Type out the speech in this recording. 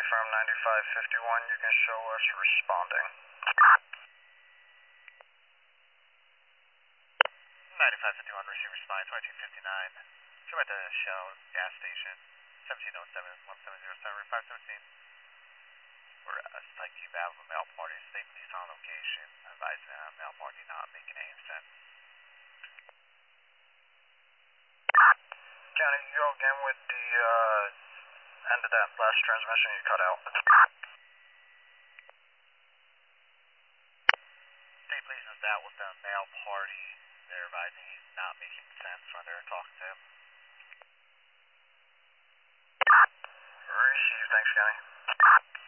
from 9551, you can show us responding. 9551, receive responding 2259. Show at the Shell gas station, 1707-1707, 517. We're psychic battle of a male party, state police on location, advising male party not making any sense. County, you go again with the end of that last transmission you cut out. State police is out with the male party. They're advising he's not making sense when they're talking to him. Receive, thanks, County.